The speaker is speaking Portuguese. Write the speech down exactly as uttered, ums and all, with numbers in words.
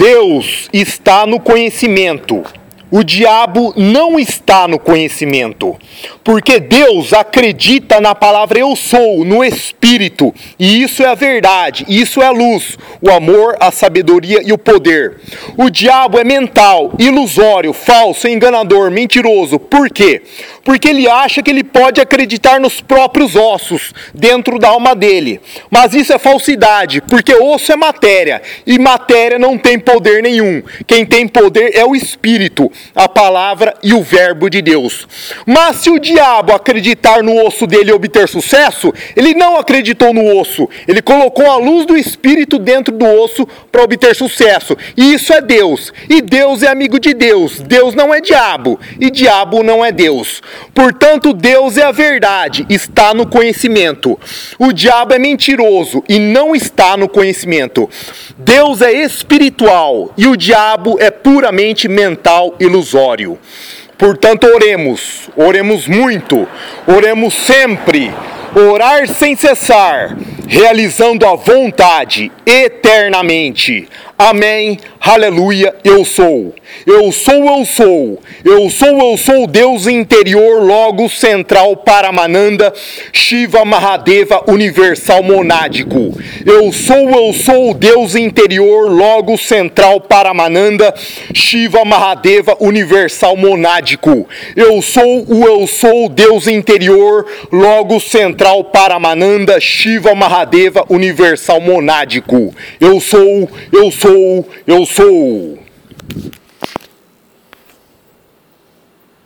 Deus está no conhecimento. O diabo não está no conhecimento, porque Deus acredita na palavra eu sou, no Espírito, e isso é a verdade, isso é a luz, o amor, a sabedoria e o poder. O diabo é mental, ilusório, falso, enganador, mentiroso. Por quê? Porque ele acha que ele pode acreditar nos próprios ossos, dentro da alma dele. Mas isso é falsidade, porque osso é matéria, e matéria não tem poder nenhum. Quem tem poder é o Espírito, a palavra e o verbo de Deus. Mas se o diabo acreditar no osso dele e obter sucesso, ele não acreditou no osso, ele colocou a luz do Espírito dentro do osso para obter sucesso, e isso é Deus, e Deus é amigo de Deus. Deus não é diabo, e diabo não é Deus. Portanto, Deus é a verdade, está no conhecimento. O diabo é mentiroso e não está no conhecimento. Deus é espiritual e o diabo é puramente mental, ilusório. Portanto, oremos, oremos muito, oremos sempre, orar sem cessar, realizando a vontade eternamente. Amém, aleluia, eu sou. Eu sou, eu sou. Eu sou, eu sou Deus interior, logo central Paramananda, Shiva Mahadeva universal monádico. Eu sou, eu sou Deus interior, logo central Paramananda, Shiva Mahadeva universal monádico. Eu sou o eu sou Deus interior, logo central Paramananda, Shiva Mahadeva universal monádico. Eu sou, eu sou, eu sou.